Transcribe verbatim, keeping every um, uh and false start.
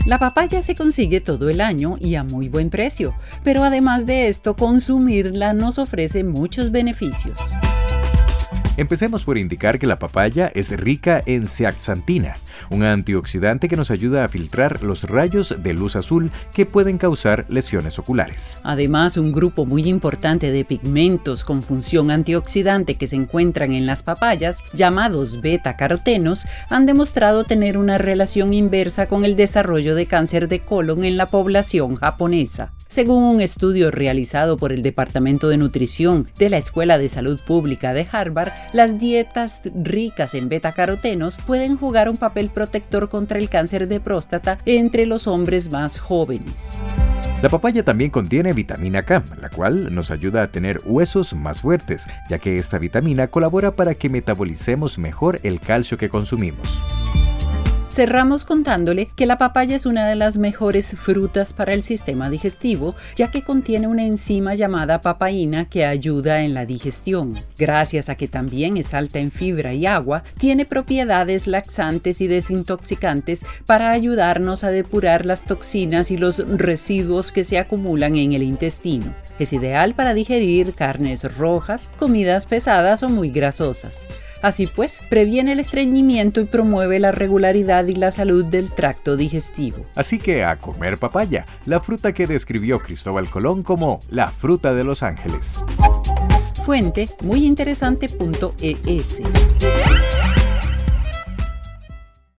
La papaya se consigue todo el año y a muy buen precio, pero además de esto, consumirla nos ofrece muchos beneficios. Empecemos por indicar que la papaya es rica en zeaxantina, un antioxidante que nos ayuda a filtrar los rayos de luz azul que pueden causar lesiones oculares. Además, un grupo muy importante de pigmentos con función antioxidante que se encuentran en las papayas, llamados beta-carotenos, han demostrado tener una relación inversa con el desarrollo de cáncer de colon en la población japonesa. Según un estudio realizado por el Departamento de Nutrición de la Escuela de Salud Pública de Harvard, las dietas ricas en beta-carotenos pueden jugar un papel protector contra el cáncer de próstata entre los hombres más jóvenes. La papaya también contiene vitamina K, la cual nos ayuda a tener huesos más fuertes, ya que esta vitamina colabora para que metabolicemos mejor el calcio que consumimos. Cerramos contándole que la papaya es una de las mejores frutas para el sistema digestivo, ya que contiene una enzima llamada papaína que ayuda en la digestión. Gracias a que también es alta en fibra y agua, tiene propiedades laxantes y desintoxicantes para ayudarnos a depurar las toxinas y los residuos que se acumulan en el intestino. Es ideal para digerir carnes rojas, comidas pesadas o muy grasosas. Así pues, previene el estreñimiento y promueve la regularidad y la salud del tracto digestivo. Así que a comer papaya, la fruta que describió Cristóbal Colón como la fruta de los ángeles. Fuente muy interesante punto e ese.